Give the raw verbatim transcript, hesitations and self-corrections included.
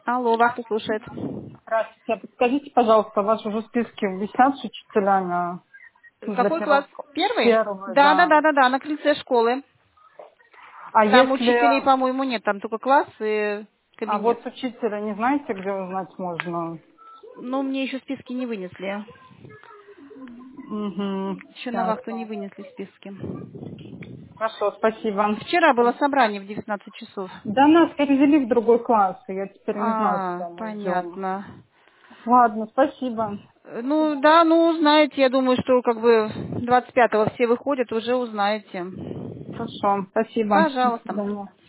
Алло, вахта слушает. Здравствуйте. А подскажите, пожалуйста, у вас уже списки висят с учителями для Какой класс? первого, Первый? первого, Да, да, да. да, да, да, на крыльце школы. А Там если, учителей, по-моему, нет, там только класс и а кабинет. вот учителя не знаете, где узнать можно? Ну, мне еще списки не вынесли. Угу, Еще на вахту не ясно. вынесли списки. Хорошо, спасибо. Вчера было собрание в девятнадцать часов. Да нас перевели в другой класс, и я теперь не знаю, А, куда мы идем. понятно. Ладно, спасибо. Ну, да, ну, узнаете, я думаю, что как бы двадцать пятого все выходят, уже узнаете. Хорошо, спасибо. До Пожалуйста. свидания.